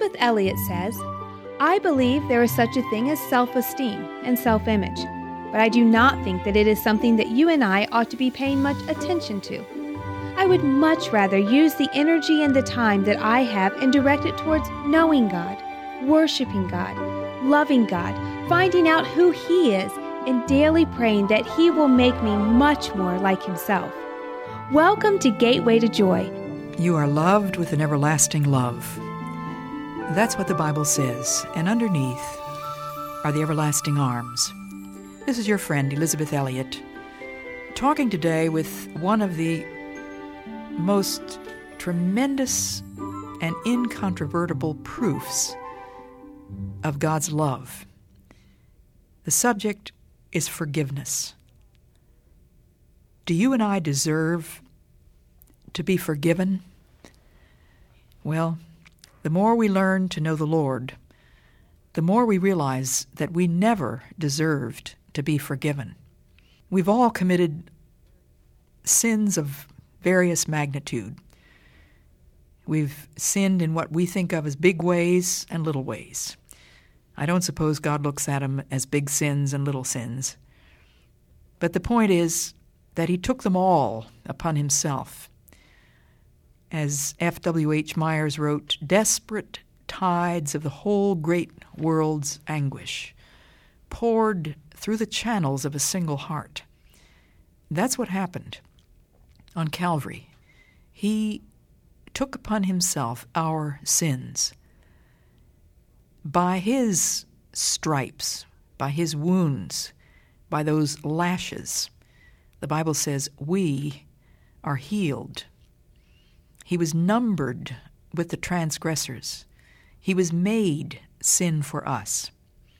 Elizabeth Elliot says, "I believe there is such a thing as self-esteem and self-image, but I do not think that it is something that you and I ought to be paying much attention to. I would much rather use the energy and the time that I have and direct it towards knowing God, worshiping God, loving God, finding out who He is, and daily praying that He will make me much more like Himself." Welcome to Gateway to Joy. You are loved with an everlasting love. That's what the Bible says, and underneath are the everlasting arms. This is your friend, Elizabeth Elliot, talking today with one of the most tremendous and incontrovertible proofs of God's love. The subject is forgiveness. Do you and I deserve to be forgiven? Well, the more we learn to know the Lord, the more we realize that we never deserved to be forgiven. We've all committed sins of various magnitude. We've sinned in what we think of as big ways and little ways. I don't suppose God looks at them as big sins and little sins. But the point is that He took them all upon Himself. As F.W.H. Myers wrote, desperate tides of the whole great world's anguish poured through the channels of a single heart. That's what happened on Calvary. He took upon Himself our sins. By His stripes, by His wounds, by those lashes, the Bible says we are healed. He was numbered with the transgressors. He was made sin for us.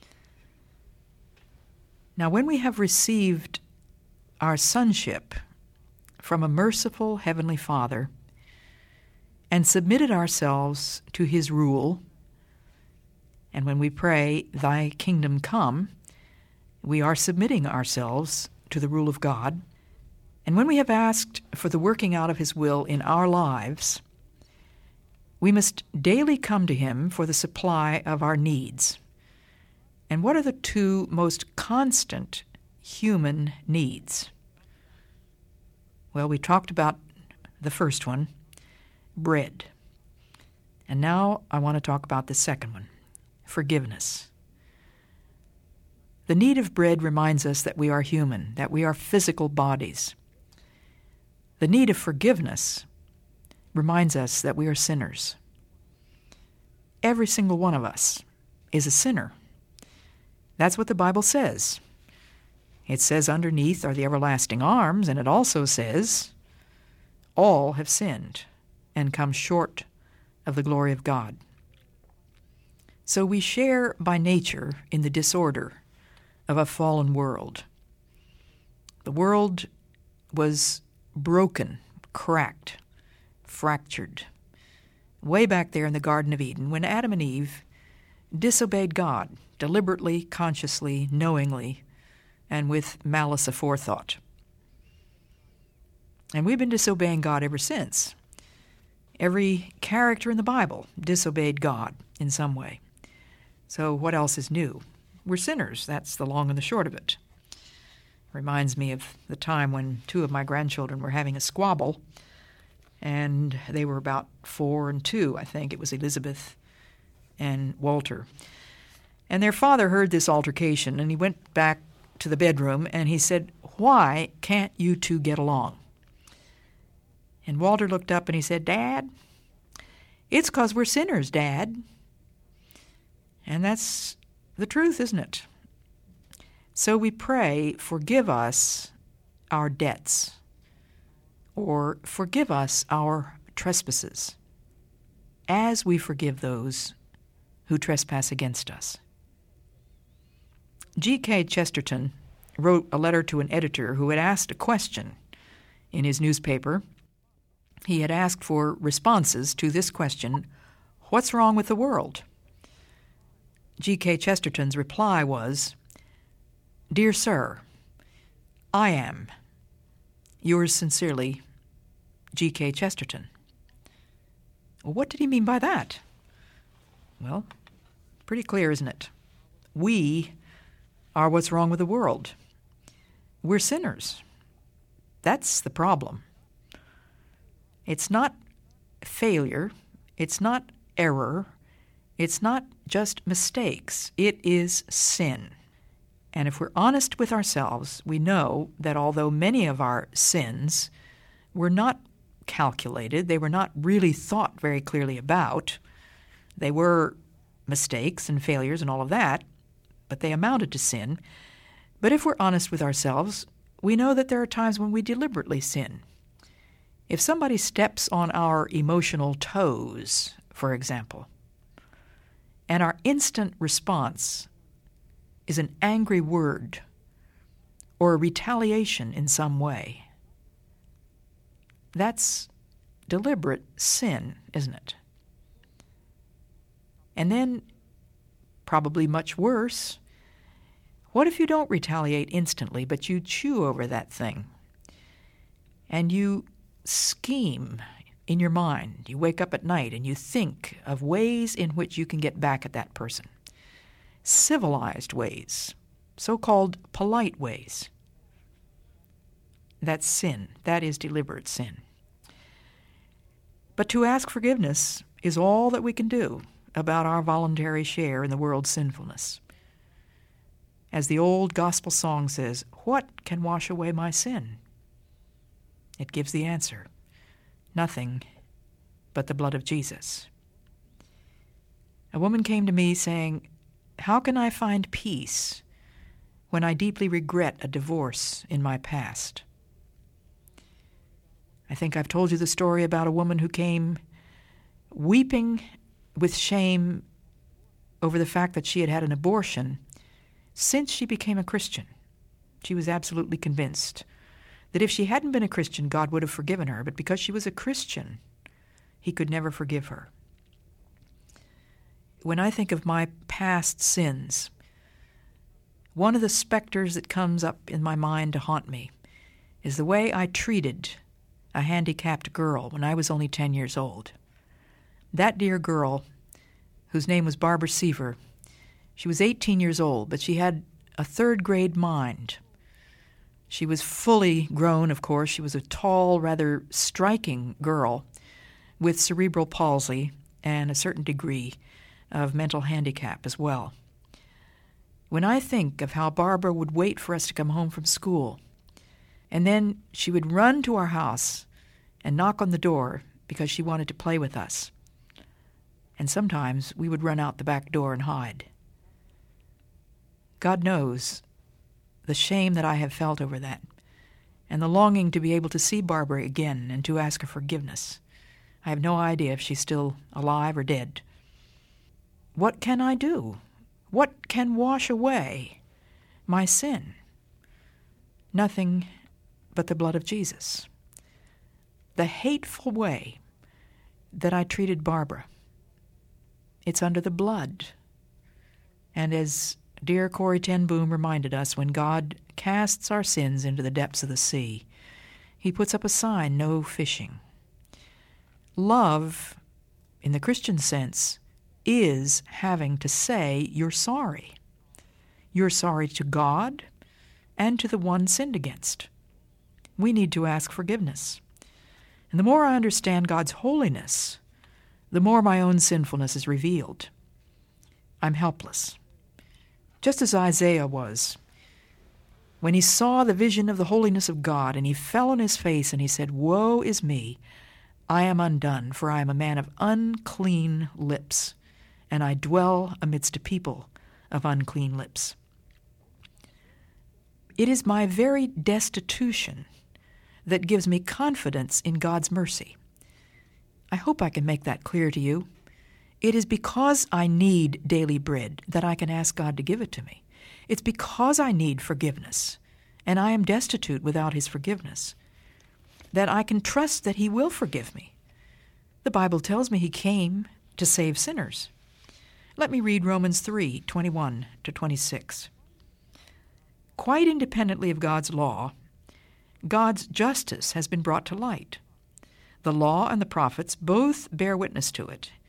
Now, when we have received our sonship from a merciful Heavenly Father and submitted ourselves to His rule, and when we pray, "Thy kingdom come," we are submitting ourselves to the rule of God. And when we have asked for the working out of His will in our lives, we must daily come to Him for the supply of our needs. And what are the two most constant human needs? Well, we talked about the first one, bread. And now I want to talk about the second one, forgiveness. The need of bread reminds us that we are human, that we are physical bodies. The need of forgiveness reminds us that we are sinners. Every single one of us is a sinner. That's what the Bible says. It says underneath are the everlasting arms, and it also says, all have sinned and come short of the glory of God. So we share by nature in the disorder of a fallen world. The world was broken, cracked, fractured, way back there in the Garden of Eden when Adam and Eve disobeyed God deliberately, consciously, knowingly, and with malice aforethought. And we've been disobeying God ever since. Every character in the Bible disobeyed God in some way. So what else is new? We're sinners. That's the long and the short of it. Reminds me of the time when two of my grandchildren were having a squabble, and they were about 4 and 2, I think. It was Elizabeth and Walter. And their father heard this altercation, and he went back to the bedroom, and he said, "Why can't you two get along?" And Walter looked up and he said, "Dad, it's 'cause we're sinners, Dad." And that's the truth, isn't it? So we pray, forgive us our debts, or forgive us our trespasses, as we forgive those who trespass against us. G.K. Chesterton wrote a letter to an editor who had asked a question in his newspaper. He had asked for responses to this question, "What's wrong with the world?" G.K. Chesterton's reply was, "Dear Sir, I am, yours sincerely, G.K. Chesterton." Well, what did he mean by that? Well, pretty clear, isn't it? We are what's wrong with the world. We're sinners. That's the problem. It's not failure. It's not error. It's not just mistakes. It is sin. And if we're honest with ourselves, we know that although many of our sins were not calculated, they were not really thought very clearly about, they were mistakes and failures and all of that, but they amounted to sin. But if we're honest with ourselves, we know that there are times when we deliberately sin. If somebody steps on our emotional toes, for example, and our instant response is an angry word or a retaliation in some way, that's deliberate sin, isn't it? And then, probably much worse, what if you don't retaliate instantly, but you chew over that thing and you scheme in your mind? You wake up at night and you think of ways in which you can get back at that person. Civilized ways, so-called polite ways. That's sin. That is deliberate sin. But to ask forgiveness is all that we can do about our voluntary share in the world's sinfulness. As the old gospel song says, "What can wash away my sin?" It gives the answer. Nothing but the blood of Jesus. A woman came to me saying, "How can I find peace when I deeply regret a divorce in my past?" I think I've told you the story about a woman who came weeping with shame over the fact that she had had an abortion since she became a Christian. She was absolutely convinced that if she hadn't been a Christian, God would have forgiven her, but because she was a Christian, he could never forgive her. When I think of my past sins, one of the specters that comes up in my mind to haunt me is the way I treated a handicapped girl when I was only 10 years old. That dear girl, whose name was Barbara Seaver, she was 18 years old, but she had a third-grade mind. She was fully grown, of course. She was a tall, rather striking girl with cerebral palsy and a certain degree of mental handicap as well. When I think of how Barbara would wait for us to come home from school, and then she would run to our house and knock on the door because she wanted to play with us, and sometimes we would run out the back door and hide. God knows the shame that I have felt over that, and the longing to be able to see Barbara again and to ask her forgiveness. I have no idea if she's still alive or dead. What can I do? What can wash away my sin? Nothing but the blood of Jesus. The hateful way that I treated Barbara, it's under the blood. And as dear Corrie ten Boom reminded us, when God casts our sins into the depths of the sea, he puts up a sign, "No fishing." Love, in the Christian sense, is having to say you're sorry. You're sorry to God and to the one sinned against. We need to ask forgiveness. And the more I understand God's holiness, the more my own sinfulness is revealed. I'm helpless. Just as Isaiah was, when he saw the vision of the holiness of God, and he fell on his face and he said, "Woe is me, I am undone, for I am a man of unclean lips, and I dwell amidst a people of unclean lips." It is my very destitution that gives me confidence in God's mercy. I hope I can make that clear to you. It is because I need daily bread that I can ask God to give it to me. It's because I need forgiveness, and I am destitute without his forgiveness, that I can trust that he will forgive me. The Bible tells me he came to save sinners. Let me read Romans 3:21-26. Quite independently of God's law, God's justice has been brought to light. The law and the prophets both bear witness to it.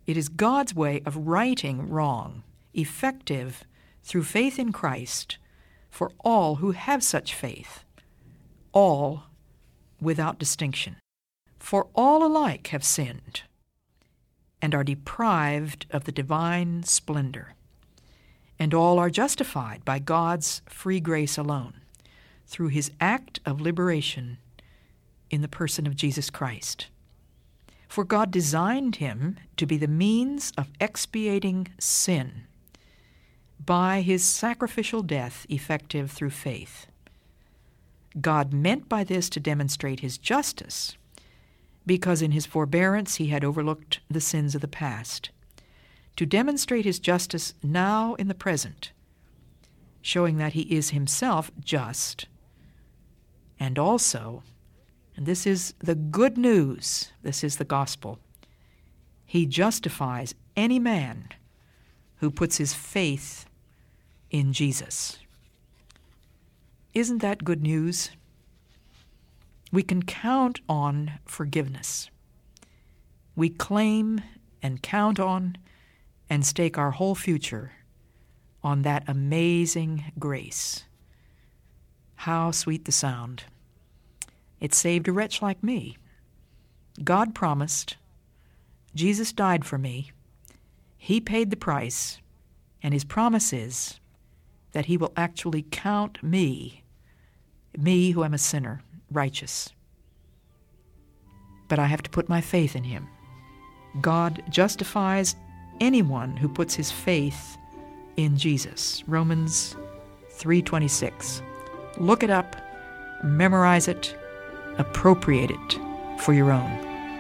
It is God's way of righting wrong, effective through faith in Christ for all who have such faith, all without distinction. For all alike have sinned and are deprived of the divine splendor, and all are justified by God's free grace alone, through his act of liberation in the person of Jesus Christ. For God designed him to be the means of expiating sin by his sacrificial death effective through faith. God meant by this to demonstrate his justice, because in his forbearance he had overlooked the sins of the past, to demonstrate his justice now in the present, showing that he is himself just, and also, and this is the good news, this is the gospel, he justifies any man who puts his faith in Jesus. Isn't that good news? We can count on forgiveness. We claim and count on and stake our whole future on that amazing grace. How sweet the sound. It saved a wretch like me. God promised. Jesus died for me. He paid the price, and his promise is that he will actually count me who am a sinner, righteous. But I have to put my faith in him. God justifies anyone who puts his faith in Jesus. Romans 3:26. Look it up, memorize it, appropriate it for your own.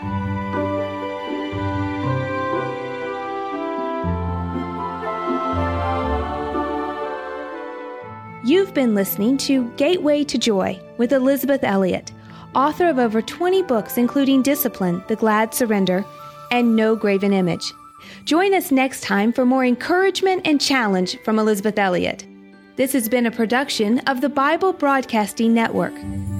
You've been listening to Gateway to Joy with Elisabeth Elliot, author of over 20 books including Discipline, The Glad Surrender, and No Graven Image. Join us next time for more encouragement and challenge from Elisabeth Elliot. This has been a production of the Bible Broadcasting Network.